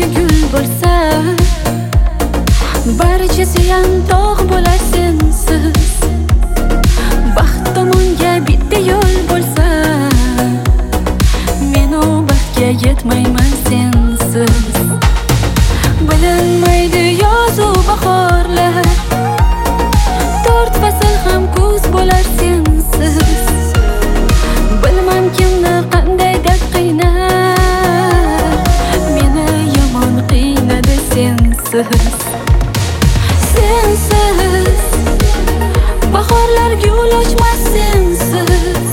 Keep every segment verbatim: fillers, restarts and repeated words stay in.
qancha gul bo'lsa, barchasi ham tog' bo'lar sensiz. Baxt tomonga bitta yo'l bo'lsa, men u baxtga yetmayman sensiz. Bilinmaydi yozu bahorlar, to'rt fasl ham kuz bo'lar sensiz. Bilmam kimni qanday dard qiynar, meni yomon qiynadi sensiz. Sensiz bahorlar gul ochmas sensiz.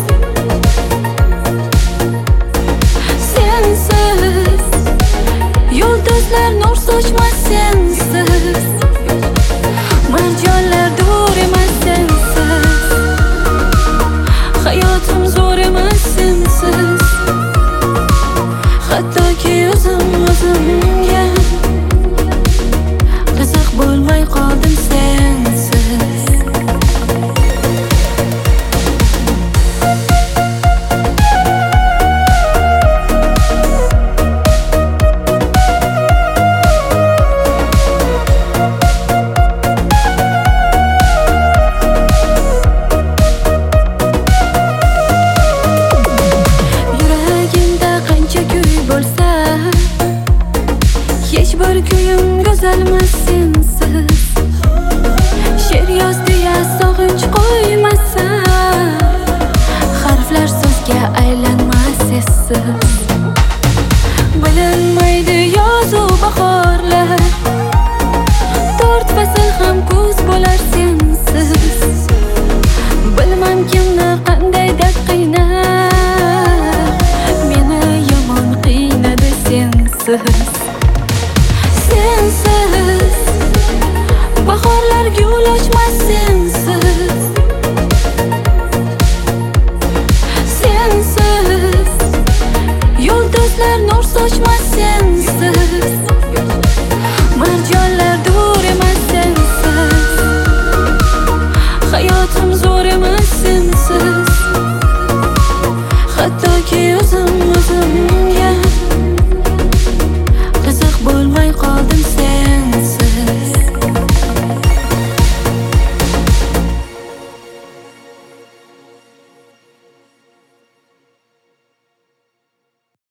Sensiz yulduzlar nur sochmas sensiz. Marjonlar dur emas sensiz. Hayotim zo'r emas sensiz. Hattoki o'zim o'zimga qiziq bo'lmay qoldim sensiz. Hech bir kuyim go'zalmas sensiz. She'r yozdi ya sog'inch qo'ymasa, harflar so'zga aylanmas essiz. Bilinmaydi yozu bahorlar, to'rt fasl ham kuz bo'lar sensiz. Bilmam kimni qanday dard qiynar, meni yomon qiynadi sensiz. Sensiz bahorlar gul ochmas sensiz. Sensiz yulduzlar nur sochmas